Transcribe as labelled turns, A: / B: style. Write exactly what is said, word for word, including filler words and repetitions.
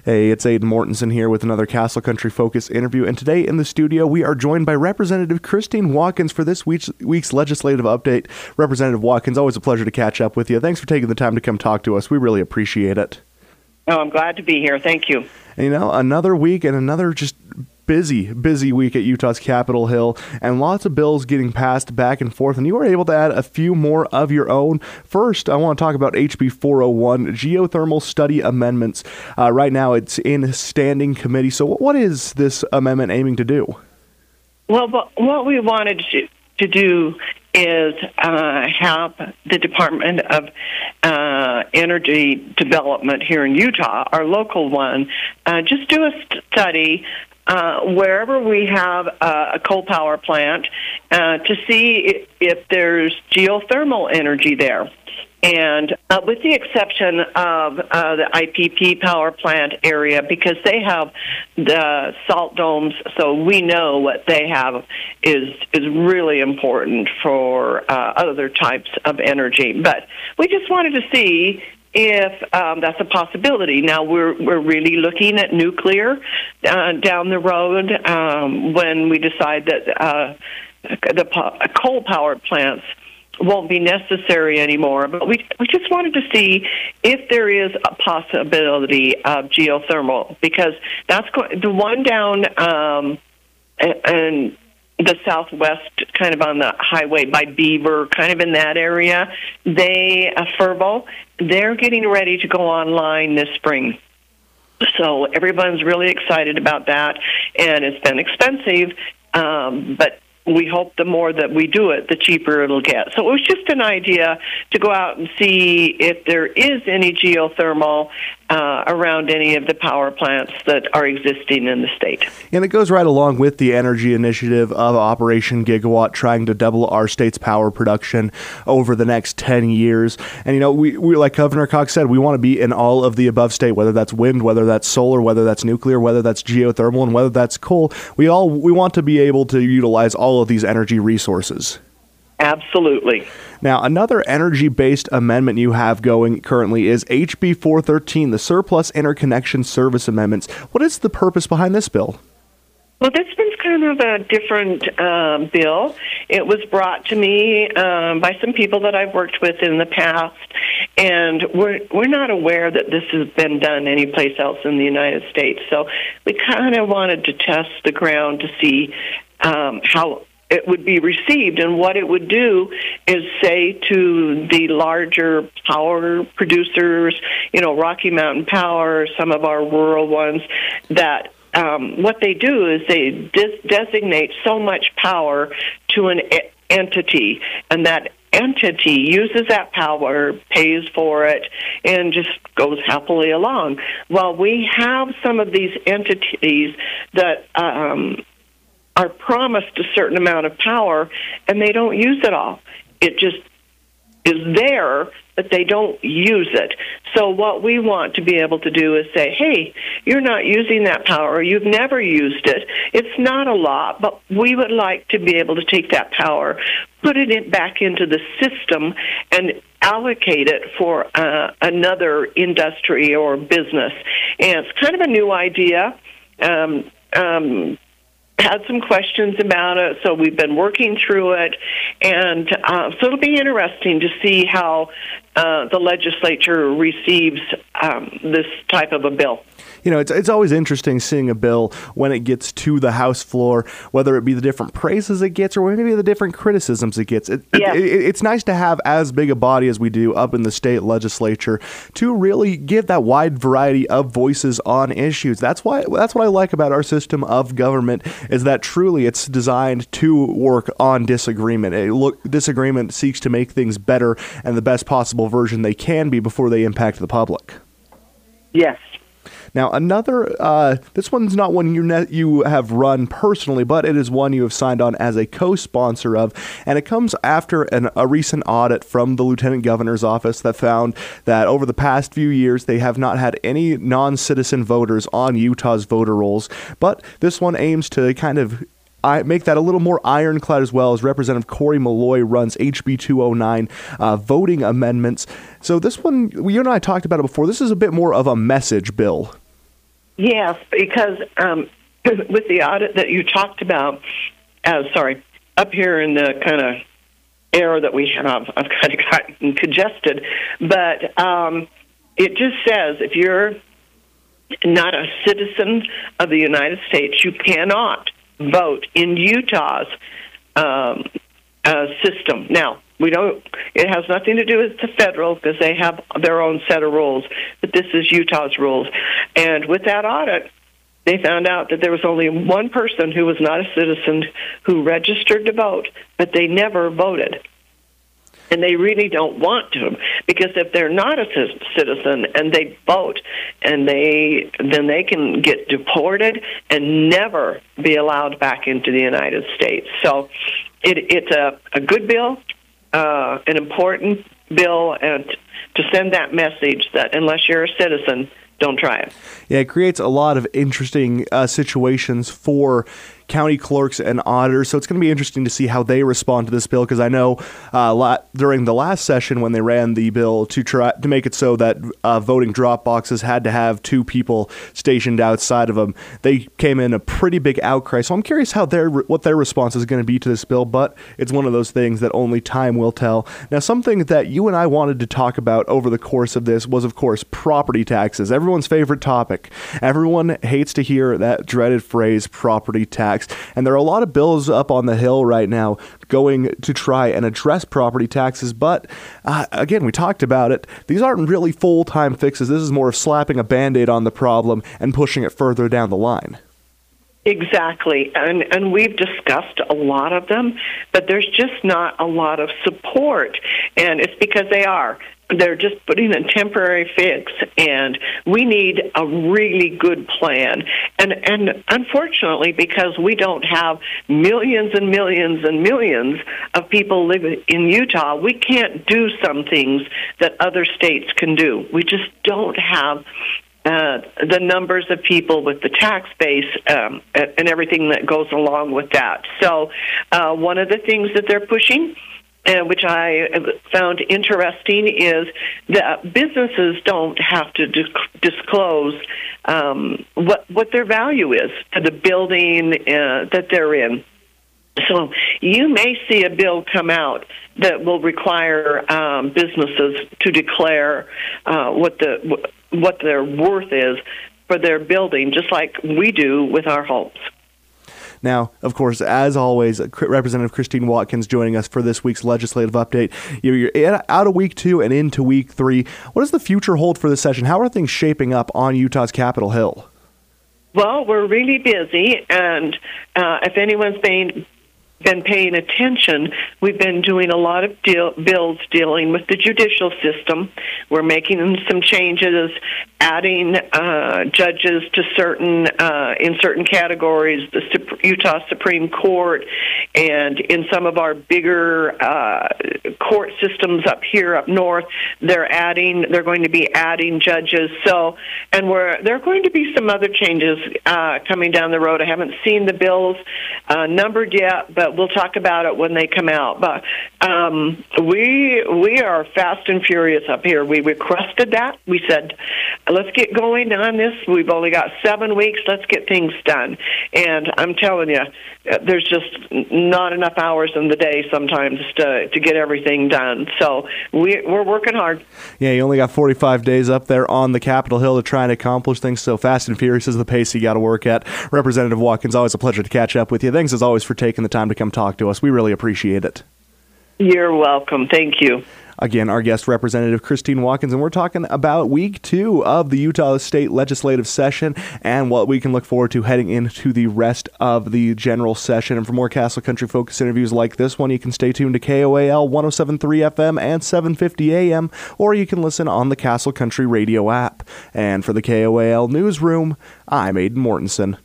A: Hey, it's Aidan Mortensen here with another Castle Country Focus interview, and today in the studio we are joined by Representative Christine Watkins for this week's, week's legislative update. Representative Watkins, always a pleasure to catch up with you. Thanks for taking the time to come talk to us. We really appreciate it.
B: Oh, I'm glad to be here. Thank you.
A: And, you know, another week and another just busy, busy week at Utah's Capitol Hill, and lots of bills getting passed back and forth, and you were able to add a few more of your own. First, I want to talk about H B four oh one, geothermal study amendments. Uh, right now, it's in standing committee. So what is this amendment aiming to do?
B: Well, but what we wanted to, to do is uh, have the Department of uh, Energy Development here in Utah, our local one, uh, just do a study Uh, wherever we have uh, a coal power plant uh, to see if, if there's geothermal energy there. And uh, with the exception of uh, the I P P power plant area, because they have the salt domes, so we know what they have is is really important for uh, other types of energy. But we just wanted to see if um, that's a possibility. Now, we're we're really looking at nuclear uh, down the road um, when we decide that uh, the po- coal power plants won't be necessary anymore. But we we just wanted to see if there is a possibility of geothermal, because that's go- the one down um, and the southwest, kind of on the highway by Beaver, kind of in that area. They, uh, Fervo, they're getting ready to go online this spring. So everyone's really excited about that, and it's been expensive, um, but we hope the more that we do it, the cheaper it'll get. So it was just an idea to go out and see if there is any geothermal uh, around any of the power plants that are existing in the state.
A: And it goes right along with the energy initiative of Operation Gigawatt, trying to double our state's power production over the next ten years. And, you know, we, we like Governor Cox said, we want to be in all of the above state, whether that's wind, whether that's solar, whether that's nuclear, whether that's geothermal, and whether that's coal. We all we want to be able to utilize all of these energy resources.
B: Absolutely.
A: Now, another energy-based amendment you have going currently is H B four thirteen, the Surplus Interconnection Service Amendments. What is the purpose behind this bill?
B: Well, this one's kind of a different um, bill. It was brought to me um, by some people that I've worked with in the past, and we're we're not aware that this has been done anyplace else in the United States. So we kind of wanted to test the ground to see um, how it would be received. And what it would do is say to the larger power producers, you know, Rocky Mountain Power, some of our rural ones, that um, what they do is they dis- designate so much power to an e- entity, and that entity uses that power, pays for it, and just goes happily along. Well, we have some of these entities that um, are promised a certain amount of power, and they don't use it all. It just is there, but they don't use it. So what we want to be able to do is say, hey, you're not using that power, you've never used it. It's not a lot, but we would like to be able to take that power, put it in, back into the system, and allocate it for uh, another industry or business. And it's kind of a new idea. Um, um, had some questions about it, so we've been working through it, and uh, so it'll be interesting to see how uh, the legislature receives um, this type of a bill.
A: You know, it's it's always interesting seeing a bill when it gets to the House floor, whether it be the different praises it gets or maybe the different criticisms it gets. It,
B: yes.
A: it, it, it's nice to have as big a body as we do up in the state legislature to really give that wide variety of voices on issues. That's why that's what I like about our system of government, is that truly it's designed to work on disagreement. It look, disagreement seeks to make things better and the best possible version they can be before they impact the public.
B: Yes.
A: Now, another, uh, this one's not one you ne- you have run personally, but it is one you have signed on as a co-sponsor of, and it comes after an, a recent audit from the Lieutenant Governor's office that found that over the past few years, they have not had any non-citizen voters on Utah's voter rolls, but this one aims to kind of I make that a little more ironclad, as well as Representative Corey Malloy runs H B two oh nine uh, voting amendments. So this one, you and I talked about it before. This is a bit more of a message bill.
B: Yes, because um, with the audit that you talked about, uh, sorry, up here in the kind of air that we have, I've kind of gotten congested, but um, it just says if you're not a citizen of the United States, you cannot vote in Utah's um, uh, system. Now, we don't. It has nothing to do with the federal because they have their own set of rules, but this is Utah's rules. And with that audit, they found out that there was only one person who was not a citizen who registered to vote, but they never voted. And they really don't want to, because if they're not a citizen and they vote, and they then they can get deported and never be allowed back into the United States. So it, it's a, a good bill, uh, an important bill, and to send that message that unless you're a citizen, don't try it.
A: Yeah, it creates a lot of interesting uh, situations for county clerks and auditors, so it's going to be interesting to see how they respond to this bill, because I know uh, la- during the last session when they ran the bill to try to make it so that uh, voting drop boxes had to have two people stationed outside of them, they came in a pretty big outcry. So I'm curious how their what their response is going to be to this bill, but it's one of those things that only time will tell. Now, something that you and I wanted to talk about over the course of this was, of course, property taxes. Everyone's favorite topic. Everyone hates to hear that dreaded phrase, property tax. And there are a lot of bills up on the Hill right now going to try and address property taxes. But uh, again, we talked about it. These aren't really full-time fixes. This is more of slapping a Band-Aid on the problem and pushing it further down the line.
B: Exactly. And, and we've discussed a lot of them, but there's just not a lot of support. And it's because they are. They're just putting a temporary fix, and we need a really good plan. And and unfortunately, because we don't have millions and millions and millions of people living in Utah, we can't do some things that other states can do. We just don't have uh, the numbers of people with the tax base um, and everything that goes along with that. So uh, one of the things that they're pushing, Uh, which I found interesting, is that businesses don't have to disc- disclose um, what what their value is to the building uh, that they're in. So you may see a bill come out that will require um, businesses to declare uh, what the what their worth is for their building, just like we do with our homes.
A: Now, of course, as always, Representative Christine Watkins joining us for this week's legislative update. You're out of week two and into week three. What does the future hold for this session? How are things shaping up on Utah's Capitol Hill?
B: Well, we're really busy, and uh, if anyone's been been paying attention, we've been doing a lot of deal, bills dealing with the judicial system. We're making some changes, adding uh, judges to certain uh, in certain categories, the Sup- Utah Supreme Court, and in some of our bigger uh, court systems up here up north, they're adding. They're going to be adding judges. So, and we're there are going to be some other changes uh, coming down the road. I haven't seen the bills uh, numbered yet, but we'll talk about it when they come out. But um, we we are fast and furious up here. We requested that. We said, let's get going on this. We've only got seven weeks. Let's get things done. And I'm telling you, there's just not enough hours in the day sometimes to to get everything done. So we, we're working hard.
A: Yeah, you only got forty-five days up there on the Capitol Hill to try and accomplish things. So fast and furious is the pace you got to work at. Representative Watkins, always a pleasure to catch up with you. Thanks as always for taking the time to come talk to us. We really appreciate it.
B: You're welcome. Thank you.
A: Again, our guest, Representative Christine Watkins, and we're talking about week two of the Utah State Legislative Session and what we can look forward to heading into the rest of the general session. And for more Castle Country Focus interviews like this one, you can stay tuned to K O A L one oh seven point three F M and seven fifty A M, or you can listen on the Castle Country Radio app. And for the K O A L Newsroom, I'm Aidan Mortensen.